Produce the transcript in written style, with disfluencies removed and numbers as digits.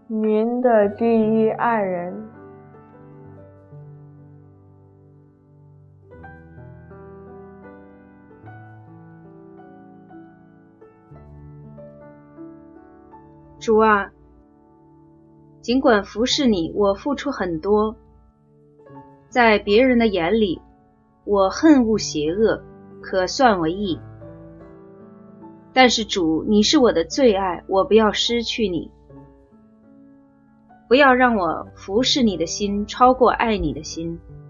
您的第一爱人。 主啊，尽管服侍你，我付出很多，在别人的眼里，我恨恶邪恶，可算为义。但是主，你是我的最爱，我不要失去你。不要让我服侍你的心超过爱你的心。